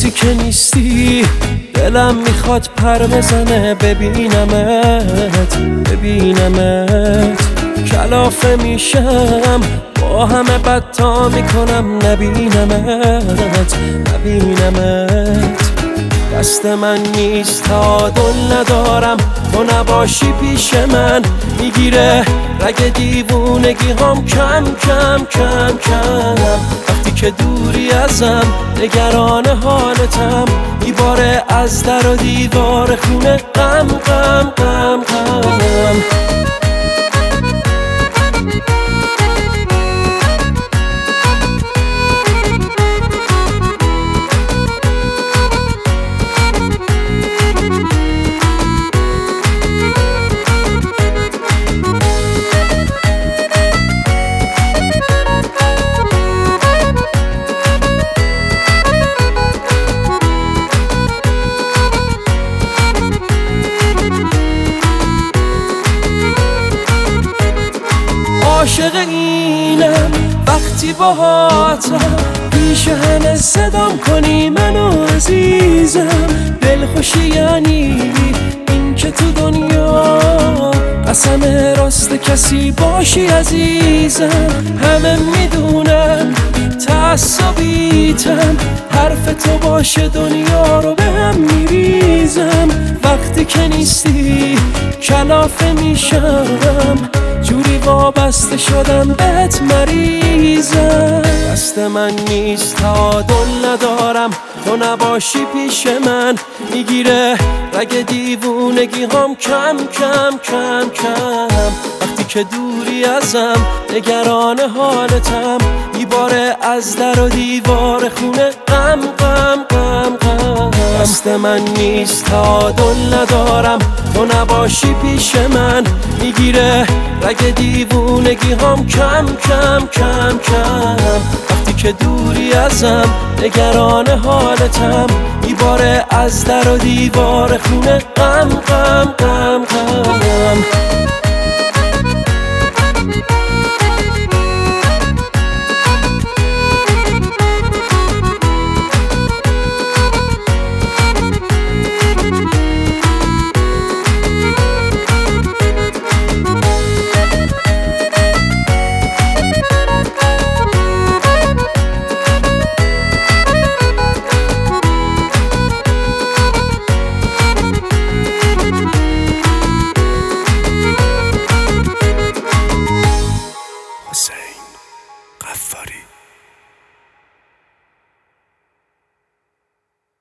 وقتی که نیستی دلم میخواد پر بزنه ببینمت کلافه میشم با همه بدتا میکنم نبینمت دست من نیست تعادل ندارم تو نباشی پیش من میگیره رگ دیوونگی هم کم وقتی که دوری ازم نگران حالتم میباره از در و دیوار خونه غم عاشق اینم وقتی باهاتم پیش همه صدام کنی منو عزیزم دلخوشی یعنی این که تو دنیا قسم راست کسی باشی عزیزم همه میدونن تعصبیتم حرف تو باشه دنیا رو به هم میریزم وقتی که نیستی کلافه میشم جوری وابسته شدم بهت مریضم دست من نیست تعادل ندارم تو نباشی پیش من میگیره رگ دیوونگی هم کم وقتی که دوری ازم نگران حالتم میباره از در و دیوار خونه غم دست من نیست تعادل ندارم تو نباشی پیش من میگیره رگ دیوونگی هم کم وقتی که دوری ازم نگران حالتم میباره از در و دیوار خونه غم حسین قفاری